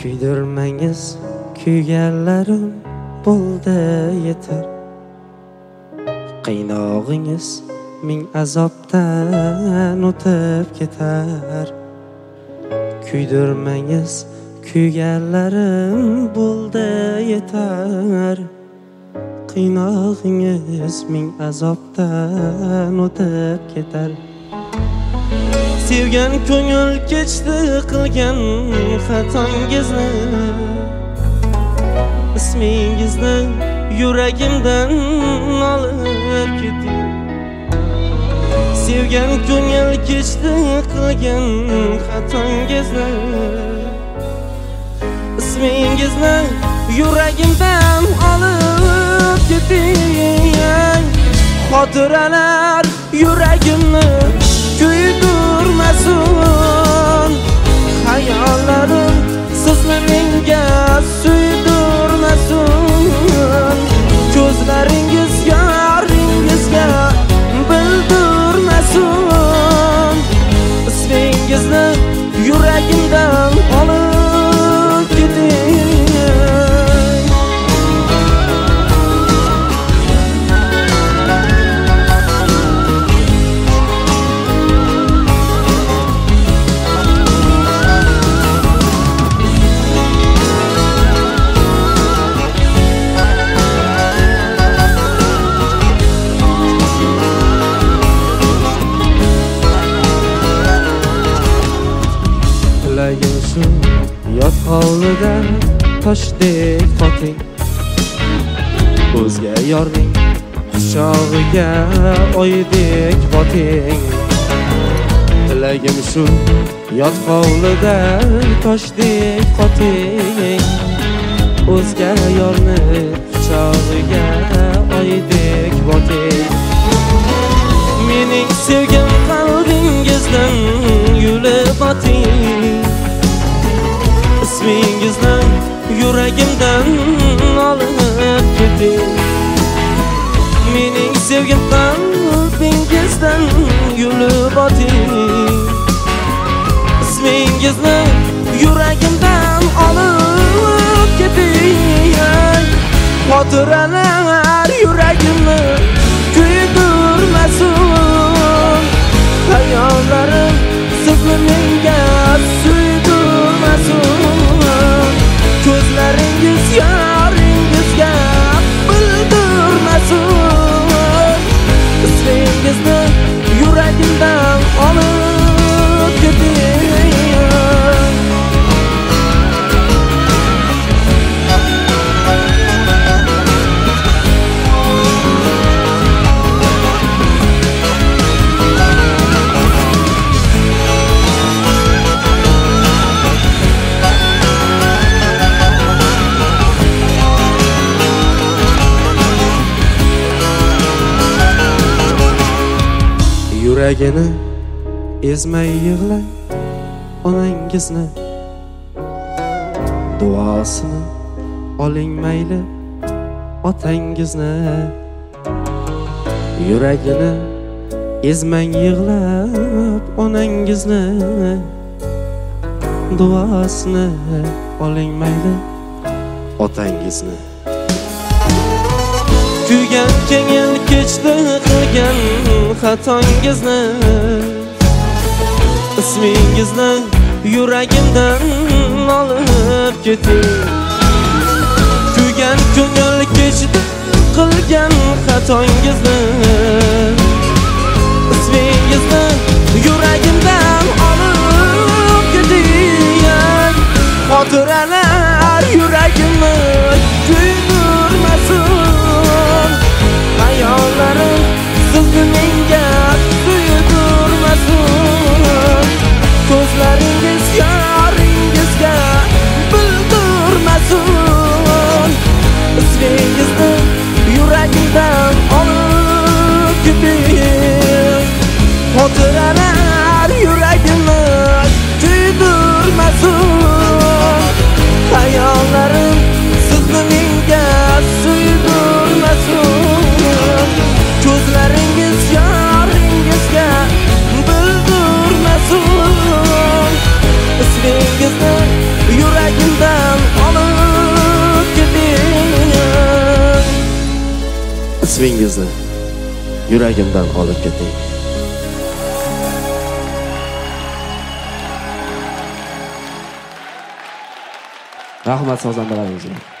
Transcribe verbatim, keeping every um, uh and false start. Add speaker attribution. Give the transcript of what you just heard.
Speaker 1: Kuydirmangiz kuyganlarim bo'ldi yetar. Qiynog'ingiz ming azobdan o'tib ketar. Kuydirmangiz kuyganlarim bo'ldi yetar. Qiynog'ingiz ming azobdan o'tib ketar. Sevgan ko'ngil kechdi qilgan xatongizni, ismingizni yuragimdan olib keting. Sevgan ko'ngil kechdi qilgan xatongizni, ismingizni yuragimdan olib keting. Xotiralar yuragimni kuydirmasin, hayollarim sizni menga suydirmasin. Ko'zlaringiz yoringizga bildirmasin, ismingizni yuragimdan olib keting. Yot hovlida toshdek qoting, o'zga yorning quchog'iga oydek boting. Tilagim shu, yot hovlida toshdek qoting, o'zga yorning quchog'iga oydek boting. Mening sevgim qalbingizdan yulib oting, ismingizni yuragimdan olib keting. Mening sevgim qalbingizdan yulib oting, ismingizni yuragimdan olib keting. Xotiralar yuragimni kuydirmasin, hayollarim sizni menga suydirmasin. Ko'zlaringiz yoringizga bildirmasin, ismingizni yuragimdan olib keting. Yuragini ezmay yig'lang onangizni, duosini oling mayli otangizni. Yuragini ezmang yig'lab onangizni, duosini oling mayli otangizni. Kuygan ko'ngil kechdi qilgan xatongizni, ismingizni yuragimdan olib keting. Kuygan ko'ngil kechdi qilgan xatongizni, ismingizni yuragimdan olib keting. Xotiralar yuragimni kuydirmasin, hayollarim sizni menga suydirmasin. Ko'zlaringiz yoringizga bildirmasin, ismingizni yuragimdan olib keting. Xotiralar yuragimni kuydirmasin, hayollarim sizni menga suydirmasin. Ko'zlaringiz yor ismingizni yuragimdan olib ketay.
Speaker 2: Rahmat sozandalaringizga.